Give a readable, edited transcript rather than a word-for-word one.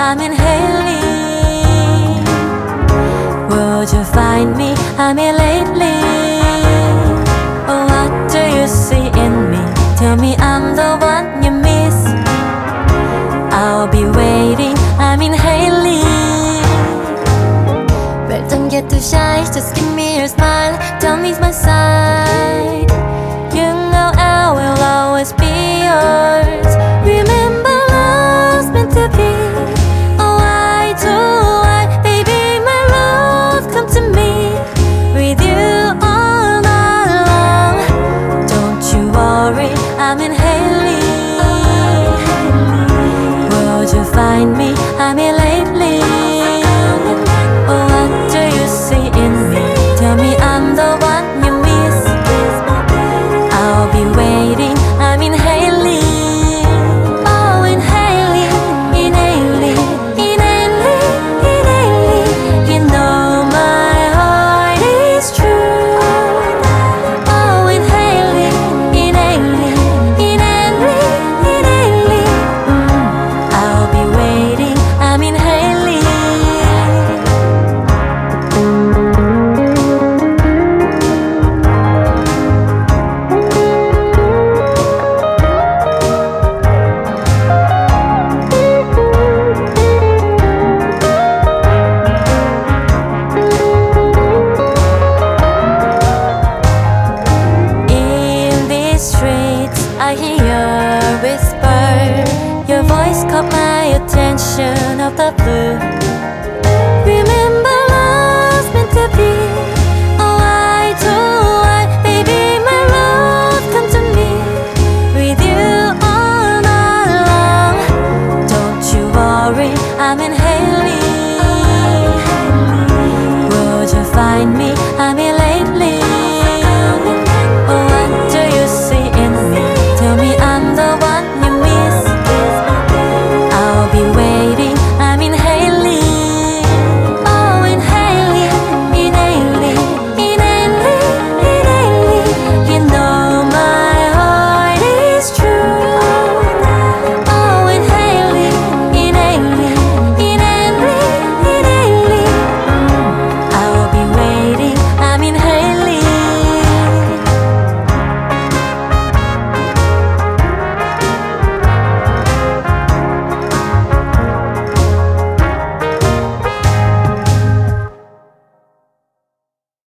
I'm in Haley. Would you find me? I'm here lately. Oh, what do you see in me? Tell me I'm the one you miss. I'll be waiting, I'm in Haley. Well, don't get too shy, just give me your smile. Don't miss my side. You know I will always be yours. Remember love's meant to be. Oh, why do I, baby, my love, come to me with you all night long. Don't you worry, I'm in Haley. Would you find me? I'm here lately. Oh, what do you see in me? Tell me I'm the one you miss. I'll be waiting, I'm in Haley. Oh, in Haley, in Haley, in Haley, in Haley. You know my heart is true. Oh, in Haley, in Haley, in Haley, in Haley. I'll be waiting, I'm in Haley. In these streets, I hear your whisper. Your voice caught my attention. Of the